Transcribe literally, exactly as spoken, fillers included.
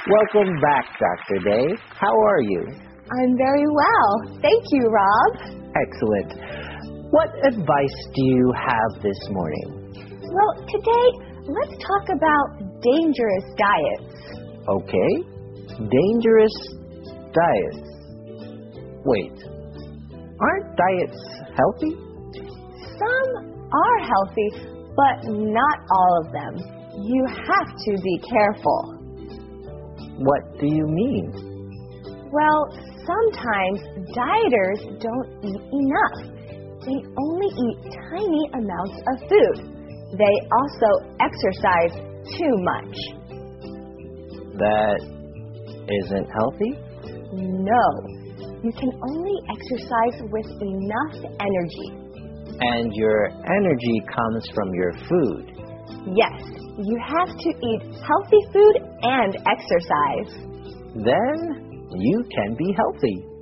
Welcome back, Doctor Day. How are you? I'm very well. Thank you, Rob. Excellent. What advice do you have this morning? Well, today, let's talk about dangerous diets. Okay. Dangerous diets. Wait. Aren't diets healthy? Some are healthy, but not all of them. You have to be careful. What do you mean? Well, sometimes dieters don't eat enough. They only eat tiny amounts of food. They also exercise too much. That isn't healthy? No. You can only exercise with enough energy. And your energy comes from your food. Yes, you have to eat healthy food and exercise. Then you can be healthy.